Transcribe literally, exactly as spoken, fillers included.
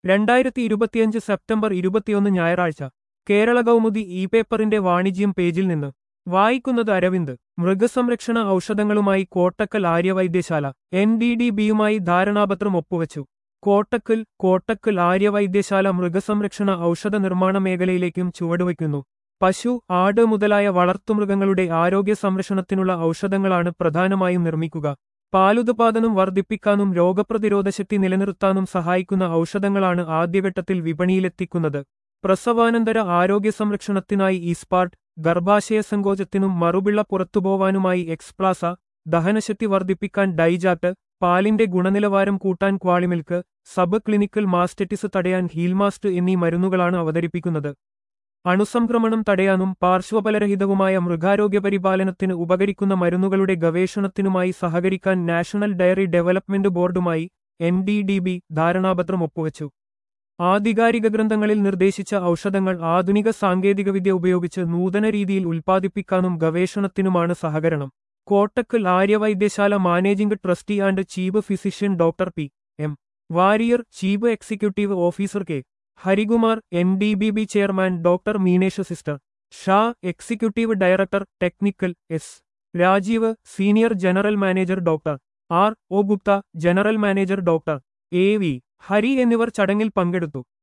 രണ്ടായിരത്തി ഇരുപത്തിയഞ്ച് സെപ്റ്റംബർ ഇരുപത്തിയൊന്ന് ഞായറാഴ്ച കേരള കൗമുദി ഇ പേപ്പറിന്റെ വാണിജ്യം പേജിൽ നിന്ന് വായിക്കുന്നത് അരവിന്ദ്. മൃഗസംരക്ഷണ ഔഷധങ്ങളുമായി Kottakkal Aryavaidyasala N D D ബിയുമായി ധാരണാപത്രം ഒപ്പുവച്ചു. കോട്ടക്കൽ കോട്ടക്കൽ ആര്യവൈദ്യശാല മൃഗസംരക്ഷണ ഔഷധ നിർമ്മാണ മേഖലയിലേക്കും ചുവടുവയ്ക്കുന്നു. പശു, ആട് മുതലായ വളർത്തുമൃഗങ്ങളുടെ ആരോഗ്യ സംരക്ഷണത്തിനുള്ള ഔഷധങ്ങളാണ് പ്രധാനമായും നിർമ്മിക്കുക. പാലുത്പാദനം വർദ്ധിപ്പിക്കാനും രോഗപ്രതിരോധശക്തി നിലനിർത്താനും സഹായിക്കുന്ന ഔഷധങ്ങളാണ് ആദ്യഘട്ടത്തിൽ വിപണിയിലെത്തിക്കുന്നത്. പ്രസവാനന്തര ആരോഗ്യ സംരക്ഷണത്തിനായി ഈസ്പാർട്ട്, ഗർഭാശയസങ്കോചത്തിനും മറുപിള്ള പുറത്തുപോവാനുമായി എക്സ്പ്ലാസ, ദഹനശക്തി വർദ്ധിപ്പിക്കാൻ ഡൈജാക്ട്, പാലിന്റെ ഗുണനിലവാരം കൂട്ടാൻ ക്വാളിമിൽക്ക്, സബ് ക്ലിനിക്കൽ മാസ്റ്ററ്റിസ് തടയാൻ ഹീൽമാസ്റ്റ് എന്നീ മരുന്നുകളാണ് അവതരിപ്പിക്കുന്നത്. അണുസംക്രമണം തടയാനും പാർശ്വഫലരഹിതവുമായ മൃഗാരോഗ്യപരിപാലനത്തിന് ഉപകരിക്കുന്ന മരുന്നുകളുടെ ഗവേഷണത്തിനുമായി സഹകരിക്കാൻ നാഷണൽ ഡയറി ഡെവലപ്മെന്റ് ബോർഡുമായി എൻ ഡി ഡി ബി ധാരണാപത്രം ഒപ്പുവച്ചു. ആധികാരിക ഗ്രന്ഥങ്ങളിൽ നിർദ്ദേശിച്ച ഔഷധങ്ങൾ ആധുനിക സാങ്കേതികവിദ്യ ഉപയോഗിച്ച് നൂതന രീതിയിൽ ഉൽപ്പാദിപ്പിക്കാനും ഗവേഷണത്തിനുമാണ് സഹകരണം. Kottakkal Aryavaidyasala managing trustee and chief physician doctor P M Warrier, chief executive officer K Harikumar, N D B B chairman doctor Meenesh sister Shah, executive director technical S Rajeev, senior general manager doctor R O Gupta, general manager doctor A V Hari എന്നിവർ ചടങ്ങിൽ പങ്കെടുത്തു.